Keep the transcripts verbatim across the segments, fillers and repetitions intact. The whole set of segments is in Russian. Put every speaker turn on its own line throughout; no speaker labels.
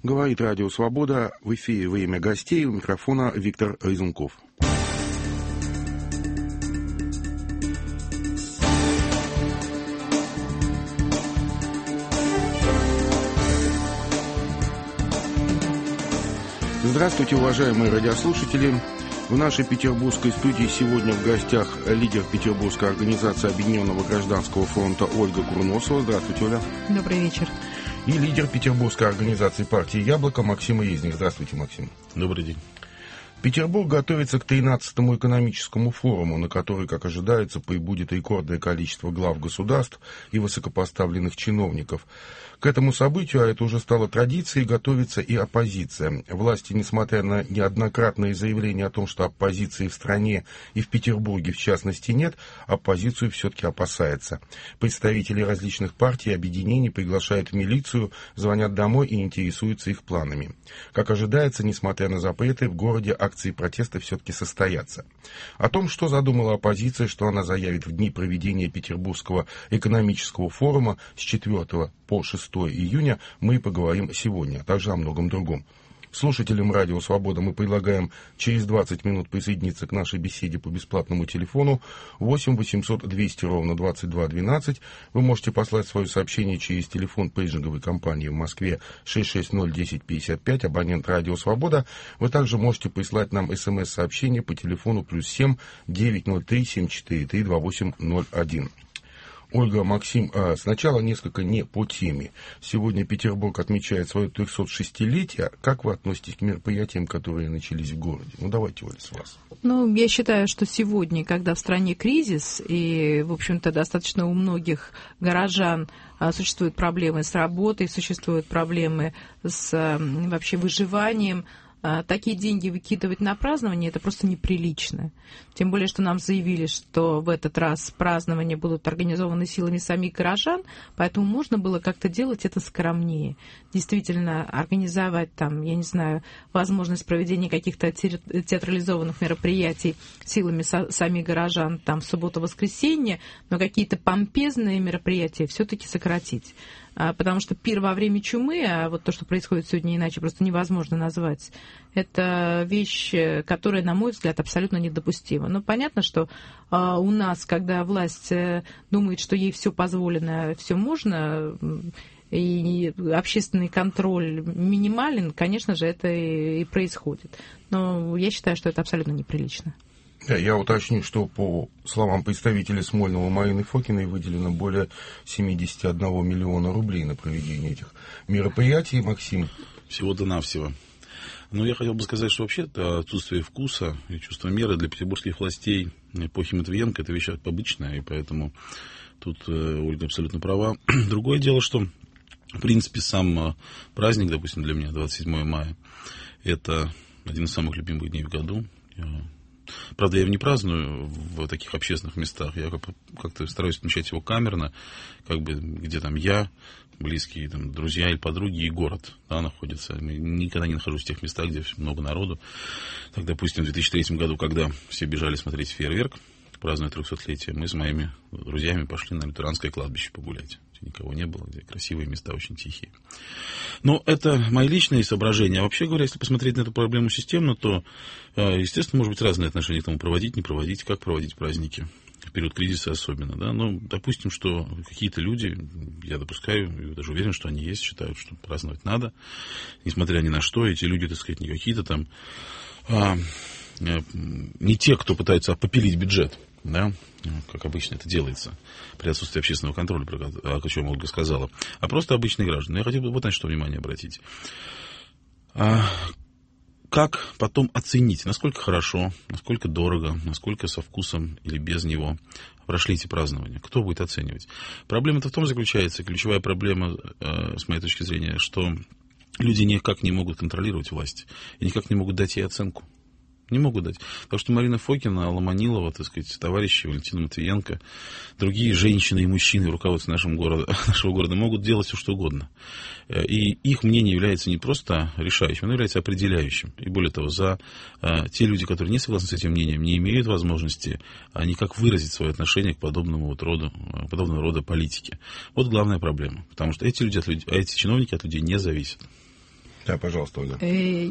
Говорит Радио Свобода. В эфире «Время гостей». У микрофона Виктор Резунков. Здравствуйте, уважаемые радиослушатели. В нашей петербургской студии сегодня в гостях лидер Петербургской организации Объединенного гражданского фронта Ольга Курносова. Здравствуйте, Оля.
Добрый вечер.
И лидер Петербургской организации партии «Яблоко» Максим Резник. Здравствуйте, Максим.
Добрый день.
Петербург готовится к тринадцатому экономическому форуму, на который, как ожидается, прибудет рекордное количество глав государств и высокопоставленных чиновников. К этому событию, а это уже стало традицией, готовится и оппозиция. Власти, несмотря на неоднократные заявления о том, что оппозиции в стране и в Петербурге в частности нет, оппозицию все-таки опасается. Представители различных партий и объединений приглашают в милицию, звонят домой и интересуются их планами. Как ожидается, несмотря на запреты, в городе акции протеста все-таки состоятся. О том, что задумала оппозиция, что она заявит в дни проведения Петербургского экономического форума с четвёртого по шестое июня, мы и поговорим сегодня, а также о многом другом. Слушателям Радио Свобода мы предлагаем через двадцать минут присоединиться к нашей беседе по бесплатному телефону восемь восемьсот двести ровно двадцать два двенадцать. Вы можете послать свое сообщение через телефон пейджинговой компании в Москве шесть шесть ноль десять пятьдесят пять, абонент Радио Свобода. Вы также можете прислать нам смс-сообщение по телефону плюс семь девятьсот ноль три семьсот четыре три два восемь ноль один. Ольга, Максим, сначала несколько не по теме. Сегодня Петербург отмечает свое трехсотшестилетие. Как вы относитесь к мероприятиям, которые начались в городе? Ну, давайте, Оля, с вас.
Ну, я считаю, что сегодня, когда в стране кризис, и, в общем-то, достаточно у многих горожан существуют проблемы с работой, существуют проблемы с вообще выживанием, такие деньги выкидывать на празднование — это просто неприлично. Тем более, что нам заявили, что в этот раз празднования будут организованы силами самих горожан, поэтому можно было как-то делать это скромнее. Действительно, организовать там, я не знаю, возможность проведения каких-то театрализованных мероприятий силами самих горожан там в субботу-воскресенье, но какие-то помпезные мероприятия все-таки сократить. Потому что пир во время чумы, а вот то, что происходит сегодня, иначе просто невозможно назвать, это вещь, которая, на мой взгляд, абсолютно недопустима. Но понятно, что а, у нас, когда власть думает, что ей все позволено, все можно, и общественный контроль минимален, конечно же, это и происходит. Но я считаю, что это абсолютно неприлично.
Да, я уточню, что по словам представителя Смольного Марины Фокиной выделено более семьдесят один миллиона рублей на проведение этих мероприятий. Максим?
Всего-то навсего. Но я хотел бы сказать, что вообще это отсутствие вкуса и чувства меры для петербургских властей эпохи Матвиенко — это вещь обычная, и поэтому тут Ольга абсолютно права. Другое дело, что, в принципе, сам праздник, допустим, для меня, двадцать седьмое мая, это один из самых любимых дней в году. Правда, я его не праздную в таких общественных местах. Я как-то стараюсь отмечать его камерно, как бы, где там я, близкие там, друзья или подруги, и город, да, находится. Я никогда не нахожусь в тех местах, где много народу. Так, допустим, в две тысячи третьем году, когда все бежали смотреть фейерверк, празднуя трехсотлетие, мы с моими друзьями пошли на лютеранское кладбище погулять. Никого не было, где красивые места, очень тихие. Но это мои личные соображения. А вообще говоря, если посмотреть на эту проблему системно, то, естественно, может быть разные отношения к тому, проводить, не проводить, как проводить праздники. В период кризиса особенно. Да? Ну, допустим, что какие-то люди, я допускаю, я даже уверен, что они есть, считают, что праздновать надо, несмотря ни на что. Эти люди, так сказать, не какие-то там, а, не те, кто пытаются попилить бюджет. Да, как обычно это делается при отсутствии общественного контроля, о чем Ольга сказала, а просто обычные граждане. Я хотел бы вот на что внимание обратить. А как потом оценить, насколько хорошо, насколько дорого, насколько со вкусом или без него прошли эти празднования? Кто будет оценивать? Проблема-то в том заключается, ключевая проблема, с моей точки зрения, что люди никак не могут контролировать власть и никак не могут дать ей оценку. Не могут дать. Потому что Марина Фокина, Ломонилова, так сказать, товарищи Валентина Матвиенко, другие женщины и мужчины в руководстве нашего города, нашего города могут делать все, что угодно. И их мнение является не просто решающим, оно является определяющим. И более того, за а, те люди, которые не согласны с этим мнением, не имеют возможности а, никак выразить свое отношение к подобному вот роду, подобного рода политике. Вот главная проблема. Потому что эти люди от людей, а эти чиновники от людей не зависят.
Да, пожалуйста, Ольга.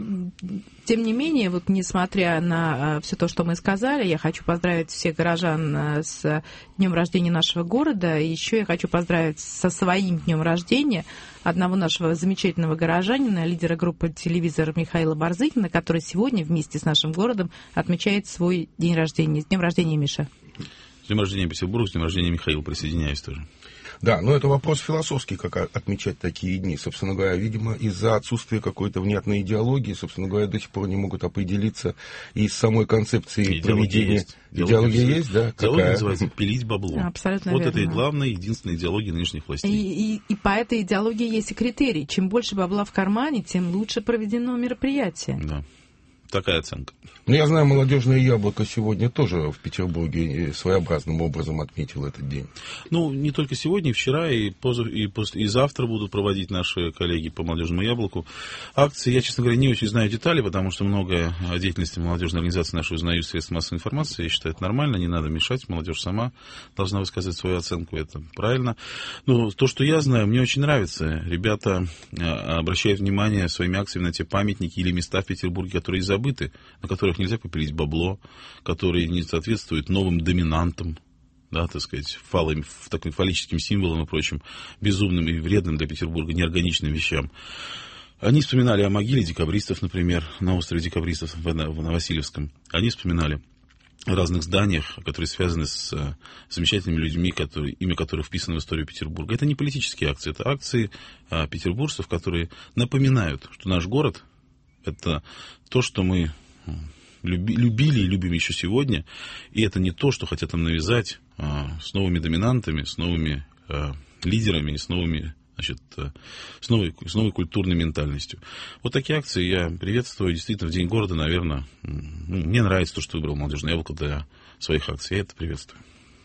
Тем не менее, вот несмотря на все то, что мы сказали, я хочу поздравить всех горожан с днем рождения нашего города. И еще я хочу поздравить со своим днем рождения одного нашего замечательного горожанина, лидера группы «Телевизор» Михаила Барзыкина, который сегодня вместе с нашим городом отмечает свой день рождения. С днем рождения, Миша.
С днем рождения Петербург, с днем рождения Михаил. Присоединяюсь тоже.
Да, но это вопрос философский, как отмечать такие дни. Собственно говоря, видимо, из-за отсутствия какой-то внятной идеологии, собственно говоря, до сих пор не могут определиться и с самой концепцией проведения.
Есть.
Идеология есть, есть, да?
Идеология
какая?
называется «пилить бабло».
Абсолютно
вот
верно.
это и главная, единственная идеология нынешних властей.
И, и, и по этой идеологии есть и критерий. Чем больше бабла в кармане, тем лучше проведено мероприятие.
Да. Такая оценка.
Ну, я знаю, «Молодежное яблоко» сегодня тоже в Петербурге своеобразным образом отметил этот день.
Ну, не только сегодня, и вчера, и, позав... и, после... и завтра будут проводить наши коллеги по «Молодежному яблоку» акции. Я, честно говоря, не очень знаю детали, потому что многое о деятельности молодежной организации нашей узнаю из средств массовой информации. Я считаю, это нормально, не надо мешать. Молодежь сама должна высказывать свою оценку, это правильно. Но то, что я знаю, мне очень нравится. Ребята обращают внимание своими акциями на те памятники или места в Петербурге, которые забыты, на которых нельзя попилить бабло, которые не соответствуют новым доминантам, да, так сказать, фалами, таким фаллическим символам и прочим безумным и вредным для Петербурга неорганичным вещам. Они вспоминали о могиле декабристов, например, на острове Декабристов в Новосильевском. Они вспоминали о разных зданиях, которые связаны с замечательными людьми, которые, имя которых вписано в историю Петербурга. Это не политические акции, это акции а, петербуржцев, которые напоминают, что наш город — это то, что мы люби, любили и любим еще сегодня, и это не то, что хотят нам навязать а, с новыми доминантами, с новыми а, лидерами, с новыми, значит, а, с, новой, с новой культурной ментальностью. Вот такие акции я приветствую. Действительно, в День города, наверное, ну, мне нравится то, что выбрал «Молодежное яблоко» для своих акций. Я это приветствую.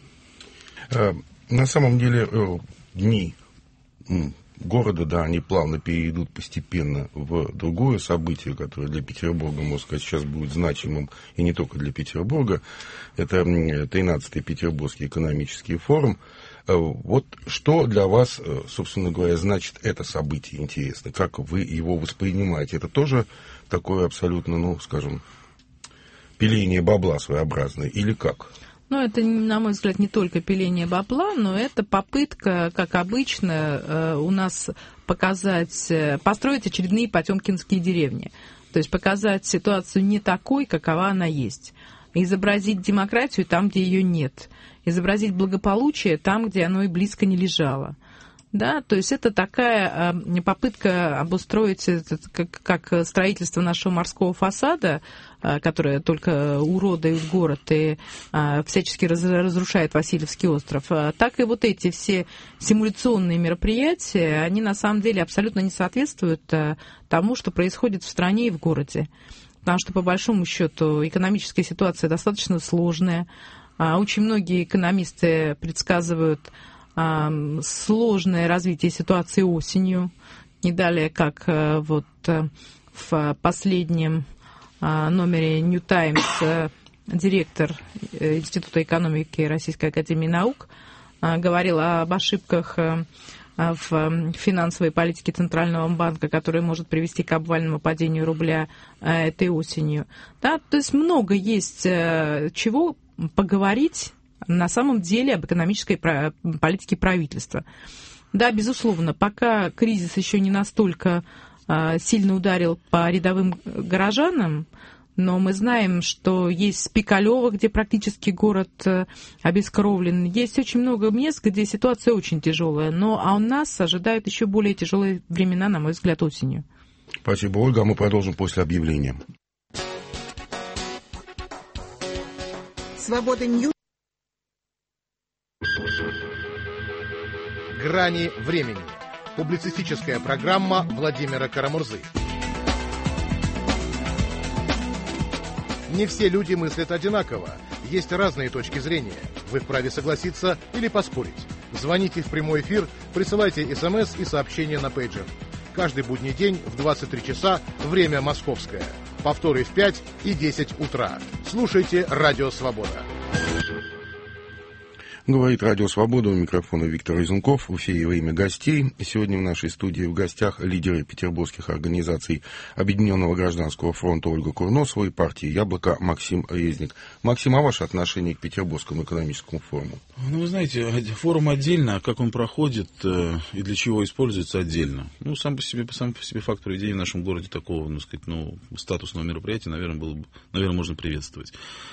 На самом деле, дни города, да, они плавно перейдут постепенно в другое событие, которое для Петербурга, можно сказать, сейчас будет значимым, и не только для Петербурга. Это тринадцатый Петербургский экономический форум. Вот что для вас, собственно говоря, значит это событие, интересно? Как вы его воспринимаете? Это тоже такое абсолютно, ну, скажем, пиление бабла своеобразное, или как?
Ну, это, на мой взгляд, не только пиление бабла, но это попытка, как обычно, у нас показать, построить очередные потемкинские деревни. То есть показать ситуацию не такой, какова она есть. Изобразить демократию там, где ее нет. Изобразить благополучие там, где оно и близко не лежало. Да, то есть это такая попытка обустроить, как, как строительство нашего морского фасада, которое только уродует город и всячески разрушает Васильевский остров, так и вот эти все симуляционные мероприятия, они на самом деле абсолютно не соответствуют тому, что происходит в стране и в городе. Потому что, по большому счету, экономическая ситуация достаточно сложная. Очень многие экономисты предсказывают сложное развитие ситуации осенью, не далее, как вот в последнем номере New Times директор Института экономики Российской академии наук говорил об ошибках в финансовой политике Центрального банка, которая может привести к обвальному падению рубля этой осенью. Да, то есть много есть чего поговорить на самом деле об экономической политике правительства. Да, безусловно, пока кризис еще не настолько сильно ударил по рядовым горожанам, но мы знаем, что есть Спикалево, где практически город обескровлен. Есть очень много мест, где ситуация очень тяжелая. Но а у нас ожидают еще более тяжелые времена, на мой взгляд, осенью.
Спасибо, Ольга. А мы продолжим после объявления.
Свобода Ньюс.
«Грани времени». Публицистическая программа Владимира Карамурзы. Не все люди мыслят одинаково. Есть разные точки зрения. Вы вправе согласиться или поспорить. Звоните в прямой эфир, присылайте смс и сообщения на пейджер. Каждый будний день в двадцать три часа, время московское. Повторы в пять и десять утра. Слушайте «Радио Свобода».
Говорит Радио Свобода, у микрофона Виктор Изунков. В эфире «Время гостей». Сегодня в нашей студии в гостях лидеры петербургских организаций Объединенного гражданского фронта Ольга Курносова и партии «Яблоко» Максим Резник. Максим, а ваше отношение к Петербургскому экономическому форуму?
Ну, вы знаете, форум отдельно, а как он проходит и для чего используется отдельно. Ну, сам по себе, сам по себе факт проведения в нашем городе такого, ну, сказать, ну, статусного мероприятия, наверное, было бы, наверное, можно приветствовать.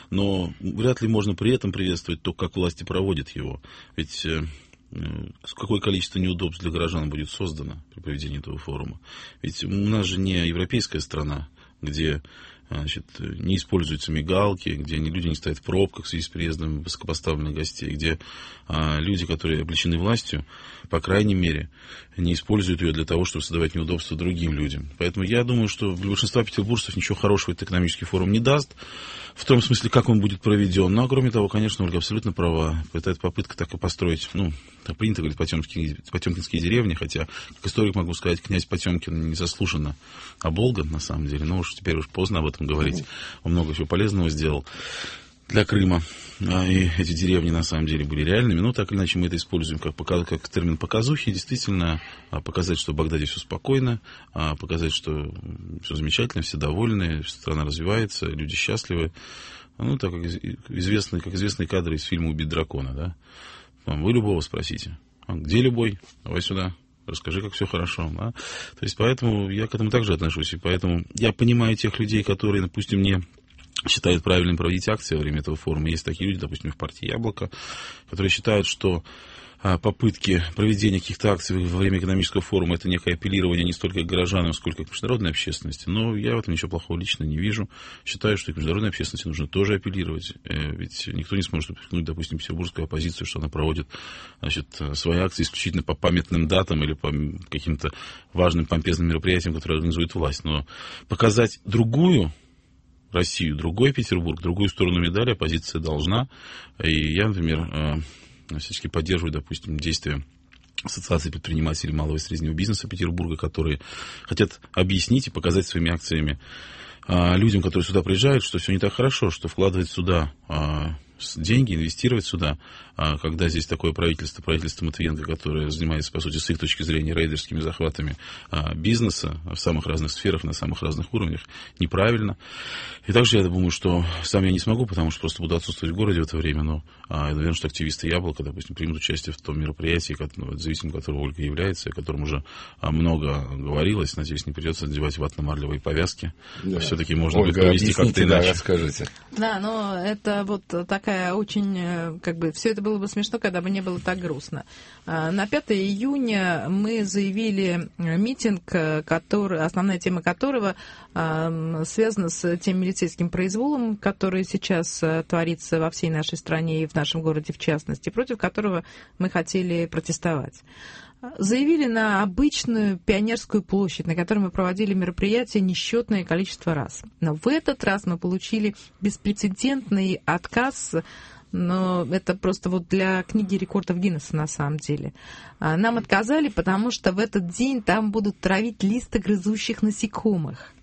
Но вряд ли можно при этом приветствовать то, как власти проводят его. Ведь э, какое количество неудобств для горожан будет создано при проведении этого форума. Ведь у нас же не европейская страна, где, значит, не используются мигалки, где люди не стоят в пробках в связи с приездом высокопоставленных гостей, где а, люди, которые облечены властью, по крайней мере, не используют ее для того, чтобы создавать неудобства другим людям. Поэтому я думаю, что для большинства петербуржцев ничего хорошего этот экономический форум не даст, в том смысле, как он будет проведен. Но, кроме того, конечно, Ольга абсолютно права. Это попытка так и построить, ну, так принято говорить, потемкинские, потемкинские деревни, хотя, как историк могу сказать, князь Потемкин незаслуженно оболган, на самом деле. Но уж теперь уж поздно об этом говорить. Он много чего полезного сделал для Крыма. И эти деревни, на самом деле, были реальными. Но так или иначе мы это используем как, как термин показухи. Действительно, показать, что в Багдаде все спокойно, показать, что все замечательно, все довольны, страна развивается, люди счастливы. Ну, так как известные, как известные кадры из фильма «Убить дракона», да? Вы любого спросите. А где любой? Давай сюда. Расскажи, как все хорошо. Да? То есть, поэтому я к этому также отношусь. И поэтому я понимаю тех людей, которые, допустим, не считают правильным проводить акции во время этого форума. Есть такие люди, допустим, в партии «Яблоко», которые считают, что попытки проведения каких-то акций во время экономического форума — это некое апеллирование не столько к горожанам, сколько к международной общественности. Но я в этом ничего плохого лично не вижу. Считаю, что и к международной общественности нужно тоже апеллировать. Ведь никто не сможет упрекнуть, допустим, петербургскую оппозицию, что она проводит, значит, свои акции исключительно по памятным датам или по каким-то важным помпезным мероприятиям, которые организует власть. Но показать другую Россию, другой Петербург, другую сторону медали оппозиция должна. И я, например, всячески поддерживаю, допустим, действия Ассоциации предпринимателей малого и среднего бизнеса Петербурга, которые хотят объяснить и показать своими акциями людям, которые сюда приезжают, что все не так хорошо, что вкладывать сюда деньги, инвестировать сюда, когда здесь такое правительство, правительство Матвиенко, которое занимается, по сути, с их точки зрения, рейдерскими захватами бизнеса в самых разных сферах, на самых разных уровнях, неправильно. И также я думаю, что сам я не смогу, потому что просто буду отсутствовать в городе в это время, но я уверен, что активисты «Яблока», допустим, примут участие в том мероприятии, зависимым которого Ольга является, о котором уже много говорилось. Надеюсь, не придется надевать ватно-марлевые повязки. Да. Все-таки можно
Ольга,
будет провести как-то иначе.
Да, расскажите.
Да, но это вот такая очень, как бы, все это было бы смешно, когда бы не было так грустно. На пятое июня мы заявили митинг, который, основная тема которого связана с тем милицейским произволом, который сейчас творится во всей нашей стране и в нашем городе в частности, против которого мы хотели протестовать. Заявили на обычную Пионерскую площадь, на которой мы проводили мероприятие несчетное количество раз. Но в этот раз мы получили беспрецедентный отказ, но это просто вот для книги рекордов Гиннесса на самом деле. Нам отказали, потому что в этот день там будут травить листогрызущих насекомых.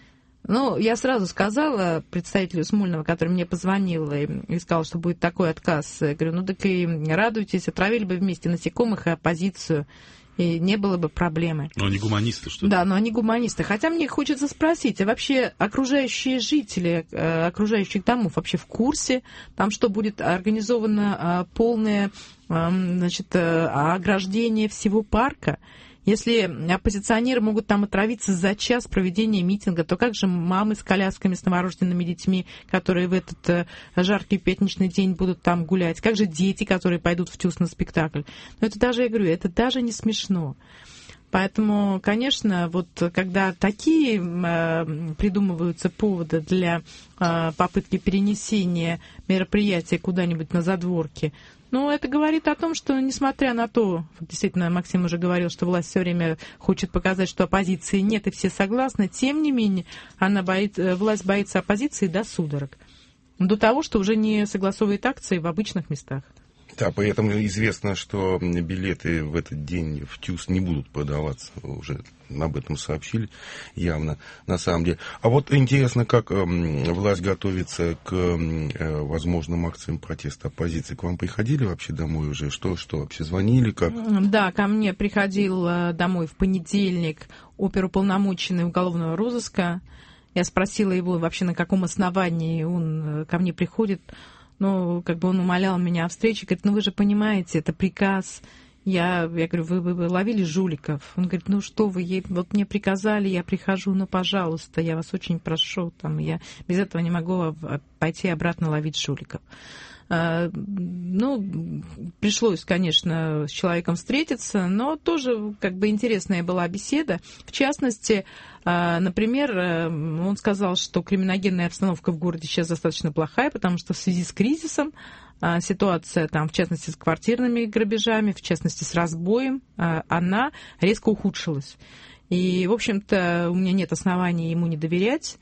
Ну, я сразу сказала представителю Смольного, который мне позвонил и, и сказал, что будет такой отказ. Я говорю, ну так и радуйтесь, отравили бы вместе насекомых и оппозицию, и не было бы проблемы.
Но они гуманисты, что ли?
Да, но они гуманисты. Хотя мне хочется спросить, а вообще окружающие жители окружающих домов вообще в курсе? Там что, будет организовано полное, значит, ограждение всего парка? Если оппозиционеры могут там отравиться за час проведения митинга, то как же мамы с колясками, с новорожденными детьми, которые в этот жаркий пятничный день будут там гулять? Как же дети, которые пойдут в ТЮЗ на спектакль? Но это даже, я говорю, это даже не смешно. Поэтому, конечно, вот когда такие э, придумываются поводы для э, попытки перенесения мероприятия куда-нибудь на задворки, ну, это говорит о том, что, несмотря на то, действительно, Максим уже говорил, что власть все время хочет показать, что оппозиции нет, и все согласны, тем не менее, она боит, власть боится оппозиции до судорог. До того, что уже не согласовывает акции в обычных местах.
Да, при этом известно, что билеты в этот день в ТЮЗ не будут продаваться. Уже об этом сообщили явно, на самом деле. А вот интересно, как э, власть готовится к э, возможным акциям протеста оппозиции. К вам приходили вообще домой уже? Что, что вообще звонили? Как?
Да, ко мне приходил домой в понедельник оперуполномоченный уголовного розыска. Я спросила его вообще, на каком основании он ко мне приходит. Ну, как бы он умолял меня о встрече, говорит, ну вы же понимаете, это приказ. Я, я говорю, вы, вы, вы ловили жуликов? Он говорит, ну что вы, ей, вот мне приказали, я прихожу, ну пожалуйста, я вас очень прошу, там, я без этого не могу пойти обратно ловить жуликов. Ну, пришлось, конечно, с человеком встретиться, но тоже как бы интересная была беседа. В частности, например, он сказал, что криминогенная обстановка в городе сейчас достаточно плохая, потому что в связи с кризисом ситуация там, в частности, с квартирными грабежами, в частности, с разбоем, она резко ухудшилась. И, в общем-то, у меня нет оснований ему не доверять.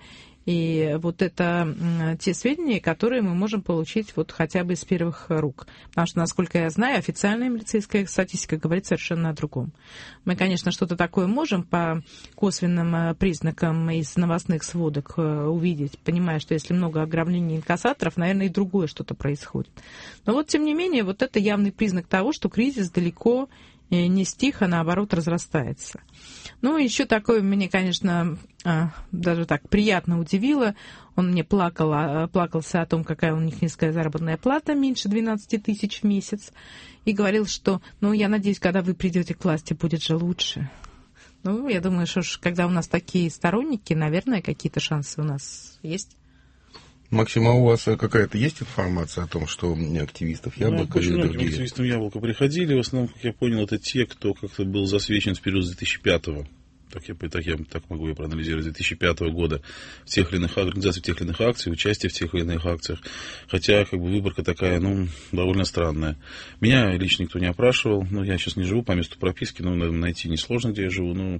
И вот это те сведения, которые мы можем получить вот хотя бы из первых рук. Потому что, насколько я знаю, официальная милицейская статистика говорит совершенно о другом. Мы, конечно, что-то такое можем по косвенным признакам из новостных сводок увидеть, понимая, что если много ограблений инкассаторов, наверное, и другое что-то происходит. Но вот, тем не менее, вот это явный признак того, что кризис далеко не стих, а наоборот разрастается. Ну, еще такое мне, конечно, даже так приятно удивило. Он мне плакал, плакался о том, какая у них низкая заработная плата, меньше двенадцать тысяч в месяц, и говорил, что, ну, я надеюсь, когда вы придете к власти, будет же лучше. Ну, я думаю, что ж, когда у нас такие сторонники, наверное, какие-то шансы у нас есть.
Максим, а у вас какая-то есть информация о том, что активистов Яблока
или
другие?
Очень активистам Яблока приходили, в основном, как я понял, это те, кто как-то был засвечен в период с две тысячи пятого. Так я, так я так могу я проанализировать, с две тысячи пятого года в тех или иных организациях, в тех или иных акциях, участие в тех или иных акциях. Хотя, как бы, выборка такая, ну, довольно странная. Меня лично никто не опрашивал, ну, я сейчас не живу по месту прописки, но найти несложно, где я живу, ну,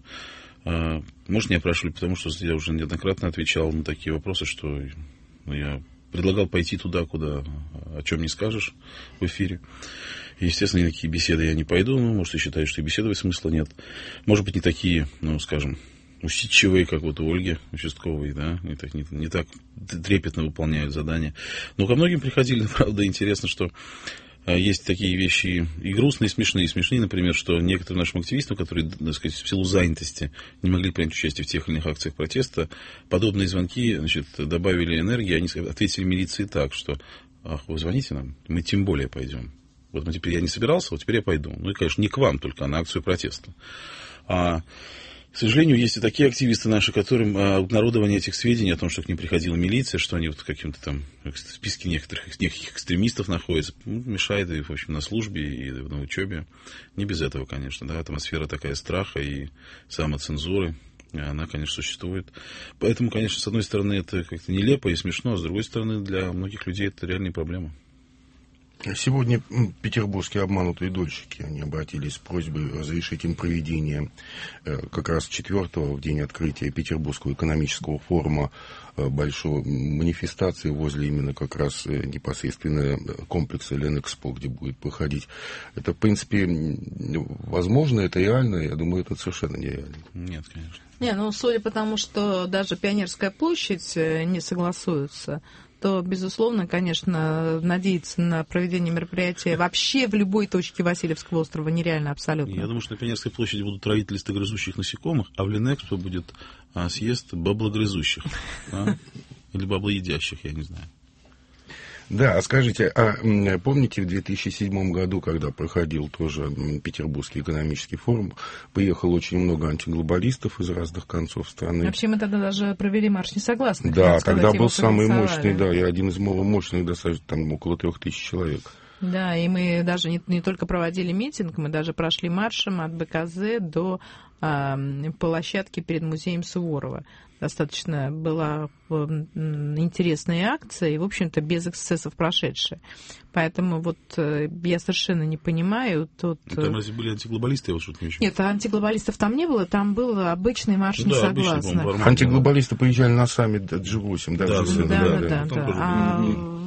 а, может, не опрашивали, потому что я уже неоднократно отвечал на такие вопросы, что... Ну, я предлагал пойти туда, куда о чем не скажешь в эфире. Естественно, ни на какие беседы я не пойду. Ну, может, и считаю, что и беседовать смысла нет. Может быть, не такие, ну, скажем, усидчивые, как вот у Ольги Участковой, да, не так, не, не так трепетно выполняют задания. Но ко многим приходили, правда, интересно, что есть такие вещи и грустные, и смешные. И смешные, например, что некоторым нашим активистам, которые, так сказать, в силу занятости не могли принять участие в тех или иных акциях протеста, подобные звонки, значит, добавили энергии. Они ответили милиции так, что, ах, вы звоните нам, мы тем более пойдем. Вот теперь я не собирался, вот теперь я пойду. Ну и, конечно, не к вам только, а на акцию протеста. А, к сожалению, есть и такие активисты наши, которым обнародование этих сведений о том, что к ним приходила милиция, что они вот в каком-то там в списке некоторых неких экстремистов находятся, ну, мешает и, в общем, на службе, и на учебе. Не без этого, конечно, да, атмосфера такая страха и самоцензуры, она, конечно, существует. Поэтому, конечно, с одной стороны, это как-то нелепо и смешно, а с другой стороны, для многих людей это реальная проблема.
Сегодня петербургские обманутые дольщики, они обратились с просьбой разрешить им проведение как раз четвертого, в день открытия Петербургского экономического форума, большой манифестации возле именно как раз непосредственно комплекса Ленэкспо, где будет проходить. Это, в принципе, возможно, это реально, я думаю, это совершенно нереально.
Нет, конечно.
Не, ну, судя по тому, что даже Пионерская площадь не согласуется, то, безусловно, конечно, надеяться на проведение мероприятия вообще в любой точке Васильевского острова нереально абсолютно.
Я думаю, что на Пионерской площади будут травить листогрызущих насекомых, а в Ленэкспо будет а, съезд баблогрызущих. А? Или баблоедящих, я не знаю.
Да, а скажите, а помните в две тысячи седьмом году, когда проходил тоже Петербургский экономический форум, приехало очень много антиглобалистов из разных концов страны?
Вообще мы тогда даже провели марш несогласных.
Да, тогда был самый мощный, да, и один из мощных, достаточно, там около трех тысяч человек.
Да, и мы даже не, не только проводили митинг, мы даже прошли маршем от БКЗ до а, площадки перед музеем Суворова. Достаточно была интересная акция и, в общем-то, без эксцессов прошедшая. Поэтому вот я совершенно не понимаю... Тут...
Там разве были антиглобалисты? Я вот что-то не вижу.
Нет, антиглобалистов там не было, там был обычный марш
ну, да,
несогласных.
Антиглобалисты приезжали на саммит джи восемь, да,
да,
джи семь,
да,
да,
да,
да,
да, да. А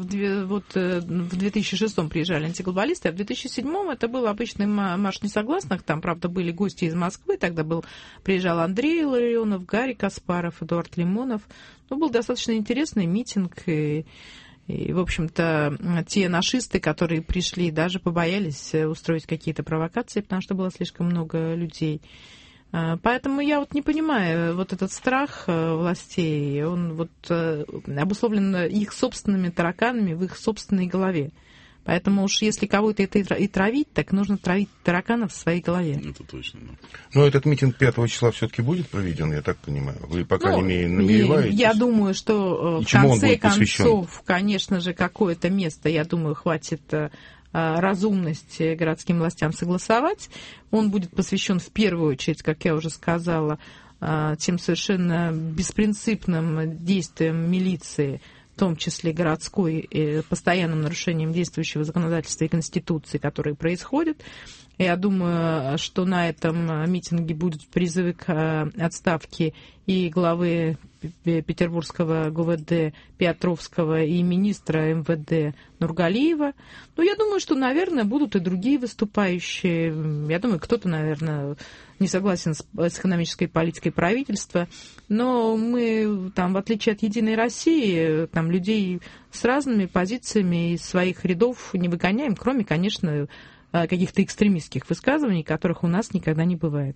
в, вот, в две тысячи шестом приезжали антиглобалисты, а в две тысячи седьмом это был обычный марш несогласных. Там, правда, были гости из Москвы. Тогда был, приезжал Андрей Ларионов, Гарри Каспаров, Эдуард Лимонов. Ну, был достаточно интересный митинг. И, и, в общем-то, те нашисты, которые пришли, даже побоялись устроить какие-то провокации, потому что было слишком много людей. Поэтому я вот не понимаю, вот этот страх властей, он вот обусловлен их собственными тараканами в их собственной голове. Поэтому уж если кого-то это и травить, так нужно травить тараканов в своей голове.
Это точно, да.
Но этот митинг пятого числа все-таки будет проведен, я так понимаю? Вы пока
ну,
не намереваетесь?
Я думаю, что
и
в конце концов,
посвящен?
конечно же, какое-то место, я думаю, хватит разумности городским властям согласовать. Он будет посвящен в первую очередь, как я уже сказала, тем совершенно беспринципным действиям милиции, в том числе городской, и постоянным нарушением действующего законодательства и Конституции, которые происходят. Я думаю, что на этом митинге будут призывы к отставке и главы Петербургского ГУВД Петровского и министра эм вэ дэ Нургалиева. Ну, я думаю, что, наверное, будут и другие выступающие. Я думаю, кто-то, наверное, не согласен с, с экономической политикой правительства. Но мы, там, в отличие от «Единой России», там, людей с разными позициями из своих рядов не выгоняем, кроме, конечно, каких-то экстремистских высказываний, которых у нас никогда не бывает.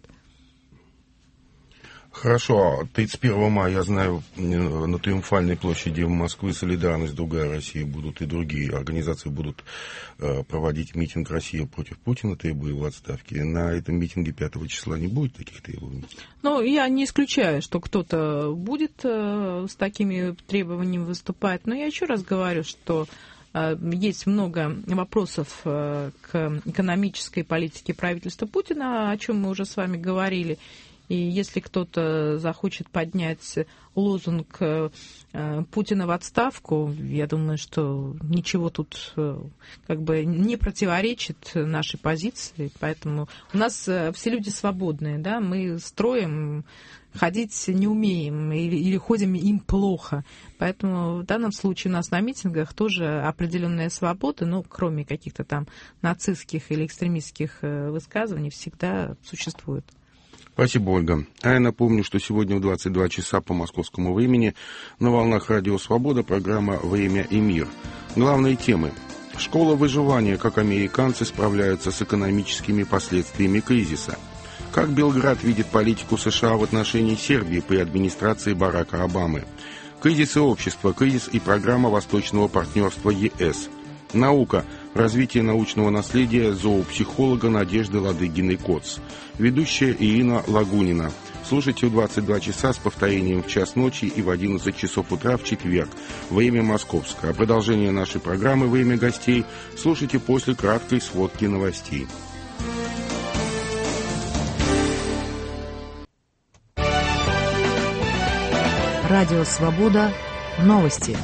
Хорошо, тридцать первого мая, я знаю, на Триумфальной площади в Москве «Солидарность», «Другая Россия» будут и другие организации будут э, проводить митинг «Россия против Путина», требуя его отставки. На этом митинге пятого числа не будет таких требований?
Ну, я не исключаю, что кто-то будет э, с такими требованиями выступать, но я еще раз говорю, что э, есть много вопросов э, к экономической политике правительства Путина, о чем мы уже с вами говорили. И если кто-то захочет поднять лозунг Путина в отставку, я думаю, что ничего тут как бы не противоречит нашей позиции. Поэтому у нас все люди свободные, да, мы строим, ходить не умеем или, или ходим им плохо. Поэтому в данном случае у нас на митингах тоже определенная свобода, но кроме каких-то там нацистских или экстремистских высказываний всегда существует.
Спасибо, Ольга. А я напомню, что сегодня в двадцать два часа по московскому времени на волнах Радио Свобода программа «Время и мир». Главные темы. Школа выживания, как американцы справляются с экономическими последствиями кризиса. Как Белград видит политику США в отношении Сербии при администрации Барака Обамы. Кризис и общество, кризис и программа Восточного партнерства е эс. Наука. Развитие научного наследия зоопсихолога Надежды Ладыгиной-Коц. Ведущая Ирина Лагунина. Слушайте в двадцать два часа с повторением в час ночи и в одиннадцать часов утра в четверг. Время московское. А продолжение нашей программы «Время гостей» слушайте после краткой сводки новостей.
Радио «Свобода». Новости.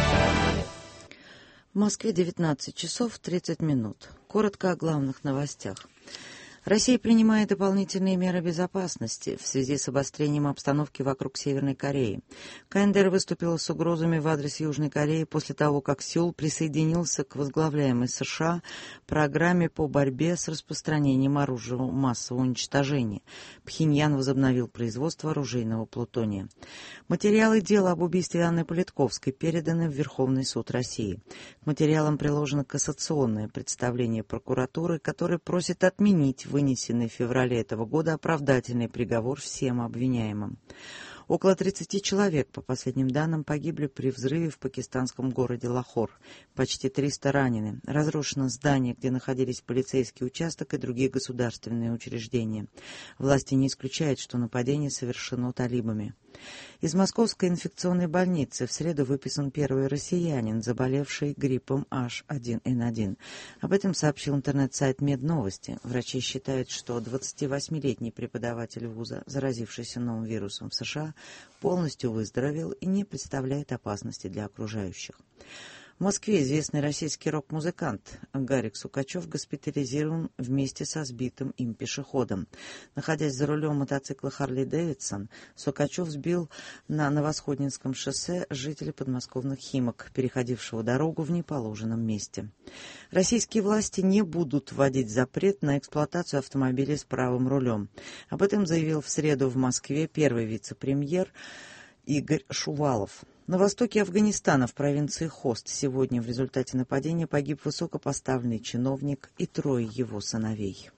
В Москве девятнадцать часов тридцать минут. Коротко о главных новостях. Россия принимает дополнительные меры безопасности в связи с обострением обстановки вокруг Северной Кореи. ка эн дэ эр выступила с угрозами в адрес Южной Кореи после того, как Сеул присоединился к возглавляемой США программе по борьбе с распространением оружия массового уничтожения. Пхеньян возобновил производство оружейного плутония. Материалы дела об убийстве Анны Политковской переданы в Верховный суд России. К материалам приложено кассационное представление прокуратуры, которое просит отменить вынесенный в феврале этого года оправдательный приговор всем обвиняемым. Около тридцати человек, по последним данным, погибли при взрыве в пакистанском городе Лахор. Почти триста ранены. Разрушено здание, где находились полицейский участок и другие государственные учреждения. Власти не исключают, что нападение совершено талибами. Из Московской инфекционной больницы в среду выписан первый россиянин, заболевший гриппом эйч один эн один. Об этом сообщил интернет-сайт Медновости. Врачи считают, что двадцативосьмилетний преподаватель вуза, заразившийся новым вирусом в США, полностью выздоровел и не представляет опасности для окружающих. В Москве известный российский рок-музыкант Гарик Сукачев госпитализирован вместе со сбитым им пешеходом. Находясь за рулем мотоцикла Харли Дэвидсон, Сукачев сбил на Новосходнинском шоссе жителя подмосковных Химок, переходившего дорогу в неположенном месте. Российские власти не будут вводить запрет на эксплуатацию автомобилей с правым рулем. Об этом заявил в среду в Москве первый вице-премьер Игорь Шувалов. На востоке Афганистана, в провинции Хост, сегодня в результате нападения погиб высокопоставленный чиновник и трое его сыновей.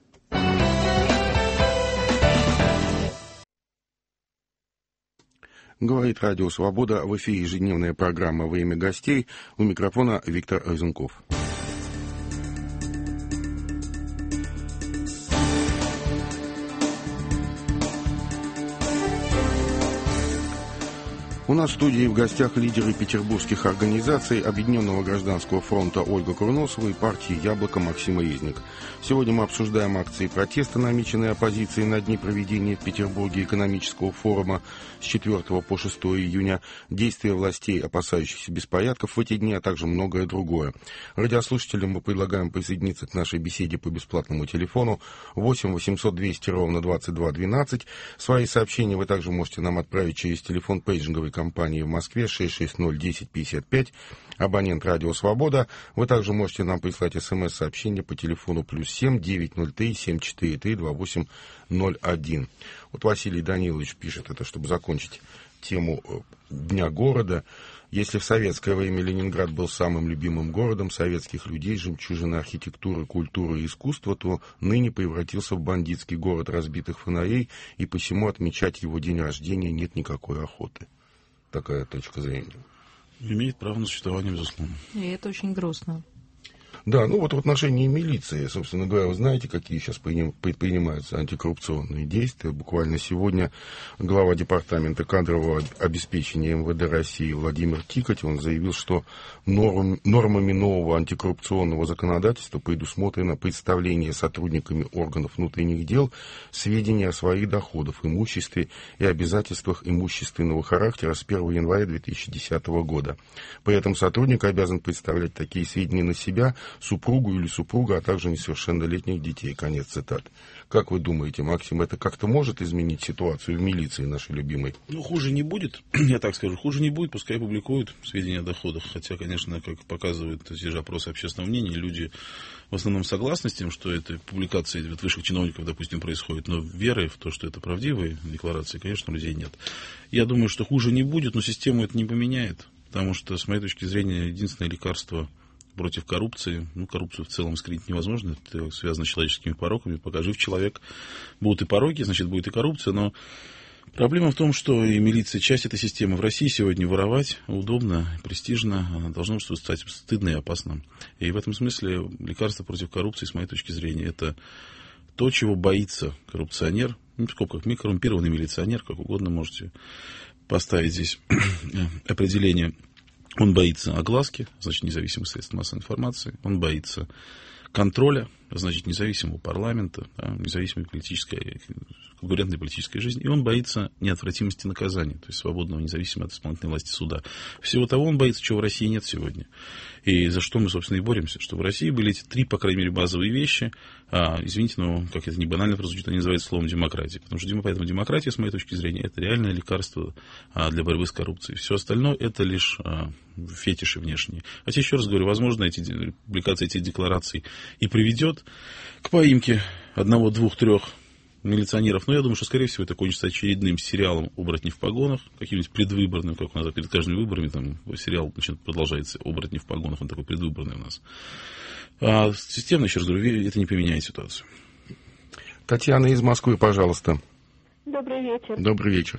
Говорит Радио Свобода. В эфире ежедневная программа «Время гостей». У микрофона Виктор Розенков. У нас в студии в гостях лидеры петербургских организаций Объединенного гражданского фронта Ольга Курносова и партии «Яблоко» Максим Резник. Сегодня мы обсуждаем акции протеста, намеченные оппозицией на дни проведения в Петербурге экономического форума с четвёртого по шестое июня, действия властей, опасающихся беспорядков в эти дни, а также многое другое. Радиослушателям мы предлагаем присоединиться к нашей беседе по бесплатному телефону восемь восемьсот двести ровно двадцать два двенадцать. Свои сообщения вы также можете нам отправить через телефон пейджинговой компании компании в Москве шесть шесть ноль десять пятьдесят пять, абонент Радио Свобода. Вы также можете нам прислать смс-сообщение по телефону плюс семь девятьсот три семьсот четыре три двадцать восемь ноль один. Вот Василий Данилович пишет это, чтобы закончить тему Дня города. Если в советское время Ленинград был самым любимым городом советских людей, жемчужиной архитектуры, культуры и искусства, то ныне превратился в бандитский город разбитых фонарей, и посему отмечать его день рождения нет никакой охоты. Такая точка зрения.
Имеет право на существование, безусловно.
И это очень грустно.
Да, ну вот в отношении милиции, собственно говоря, вы знаете, какие сейчас предпринимаются антикоррупционные действия. Буквально сегодня глава департамента кадрового обеспечения эм вэ дэ России Владимир Тикоть, он заявил, что норм, нормами нового антикоррупционного законодательства предусмотрено представление сотрудниками органов внутренних дел сведений о своих доходах, имуществе и обязательствах имущественного характера с первого января две тысячи десятого года. При этом сотрудник обязан представлять такие сведения на себя, супругу или супруга, а также несовершеннолетних детей. Конец цитаты. Как вы думаете, Максим, это как-то может изменить ситуацию в милиции нашей любимой?
Ну, хуже не будет, я так скажу, хуже не будет, пускай публикуют сведения о доходах. Хотя, конечно, как показывают те же опросы общественного мнения, люди в основном согласны с тем, что это публикации от высших чиновников, допустим, происходит, но веры в то, что это правдивые декларации, конечно, у людей нет. Я думаю, что хуже не будет, но систему это не поменяет, потому что, с моей точки зрения, единственное лекарство против коррупции, ну, коррупцию в целом скрыть невозможно, это связано с человеческими пороками. Пока жив человек, будут и пороки, значит, будет и коррупция, но проблема в том, что и милиция, часть этой системы в России сегодня воровать удобно, престижно, должно стать стыдно и опасно. И в этом смысле лекарство против коррупции, с моей точки зрения, это то, чего боится коррупционер, ну, в скобках, коррумпированный милиционер, как угодно можете поставить здесь определение. Он боится огласки, значит, независимых средств массовой информации. Он боится контроля, значит, независимого парламента, да, независимой политической, конкурентной политической жизни. И он боится неотвратимости наказания, то есть свободного, независимого от исполнительной власти суда. Всего того он боится, чего в России нет сегодня. И за что мы, собственно, и боремся. Чтобы в России были эти три, по крайней мере, базовые вещи. А, извините, но, как это не банально прозвучит, они называются словом демократия. Потому что поэтому демократия, с моей точки зрения, это реальное лекарство а, для борьбы с коррупцией. Все остальное это лишь а, фетиши внешние. Хотя, еще раз говорю, возможно, эти публикации этих деклараций и приведет к поимке одного, двух, трех милиционеров. Но я думаю, что, скорее всего, это кончится очередным сериалом «Оборотни в погонах», каким-нибудь предвыборным, как у нас перед каждыми выборами, там сериал значит, продолжается «Оборотни в погонах», он такой предвыборный у нас. А системно, еще раз говорю, это не поменяет ситуацию.
Татьяна из Москвы, пожалуйста.
Добрый вечер.
Добрый вечер.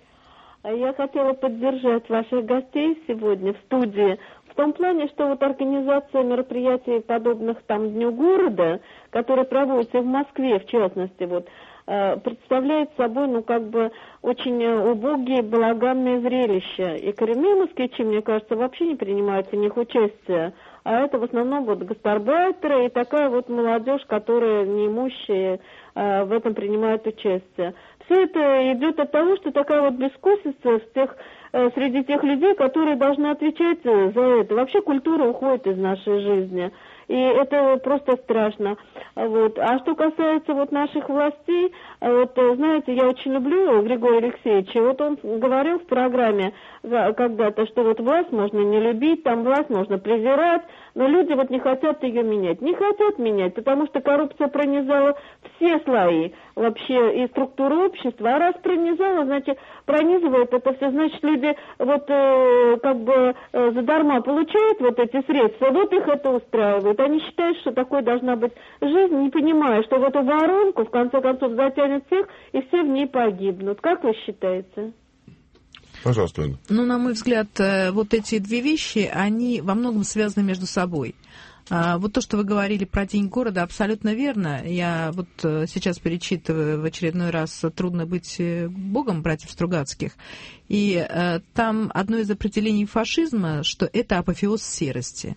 Я хотела поддержать ваших гостей сегодня в студии в том плане, что вот организация мероприятий, подобных там Дню города, которые проводятся в Москве, в частности, вот, представляет собой, ну, как бы, очень убогие, балаганные зрелища. И коренные москвичи, мне кажется, вообще не принимают в них участие. А это в основном вот гастарбайтеры и такая вот молодежь, которая неимущая в этом принимает участие. Все это идет от того, что такая вот бескусица в тех э, среди тех людей, которые должны отвечать за это. Вообще культура уходит из нашей жизни. И это просто страшно. Вот. А что касается вот наших властей, вот, знаете, я очень люблю Григория Алексеевича. Вот он говорил в программе когда-то, что вот власть можно не любить, там власть можно презирать, но люди вот не хотят ее менять. Не хотят менять, потому что коррупция пронизала все слои вообще и структуру общества. А раз пронизала, значит, пронизывает это все, значит, люди вот э, как бы э, задарма получают вот эти средства, вот их это устраивает. Они считают, что такой должна быть жизнь, не понимая, что в эту воронку в конце концов затянет всех, и все в ней погибнут. Как вы считаете?
Пожалуйста, Ольга.
Ну, на мой взгляд, вот эти две вещи, они во многом связаны между собой. Вот то, что вы говорили про День города, абсолютно верно. Я вот сейчас перечитываю в очередной раз «Трудно быть богом» братьев Стругацких. И там одно из определений фашизма, что это апофеоз серости.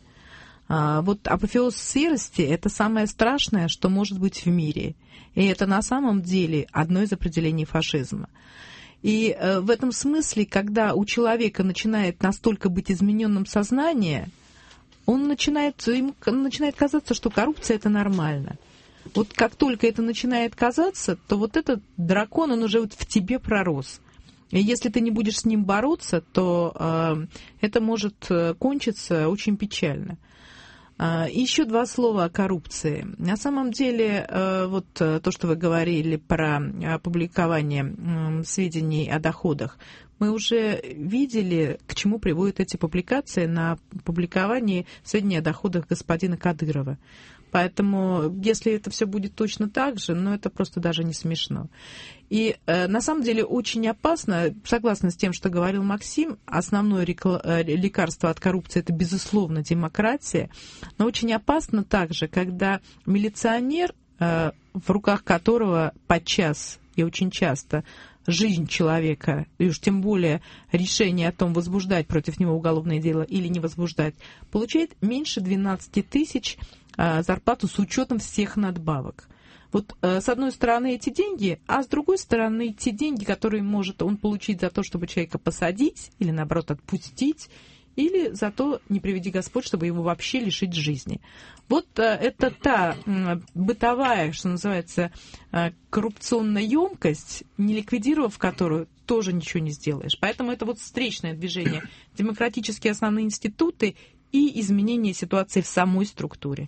Вот апофеоз серости – это самое страшное, что может быть в мире. И это на самом деле одно из определений фашизма. И в этом смысле, когда у человека начинает настолько быть измененным сознание, он начинает, ему начинает казаться, что коррупция – это нормально. Вот как только это начинает казаться, то вот этот дракон, он уже вот в тебе пророс. И если ты не будешь с ним бороться, то э, это может кончиться очень печально. Еще два слова о коррупции. На самом деле, вот то, что вы говорили про публикование сведений о доходах, мы уже видели, к чему приводят эти публикации на публиковании сведений о доходах господина Кадырова. Поэтому, если это все будет точно так же, ну, это просто даже не смешно. И э, на самом деле очень опасно, согласно с тем, что говорил Максим, основное лекарство от коррупции – это, безусловно, демократия. Но очень опасно также, когда милиционер, э, в руках которого подчас и очень часто жизнь человека, и уж тем более решение о том, возбуждать против него уголовное дело или не возбуждать, получает меньше двенадцать тысяч зарплату с учетом всех надбавок. Вот с одной стороны эти деньги, а с другой стороны те деньги, которые может он получить за то, чтобы человека посадить или, наоборот, отпустить, или за то, не приведи Господь, чтобы его вообще лишить жизни. Вот это та бытовая, что называется, коррупционная емкость, не ликвидировав которую, тоже ничего не сделаешь. Поэтому это вот встречное движение. Демократические основные институты и изменение ситуации в самой структуре.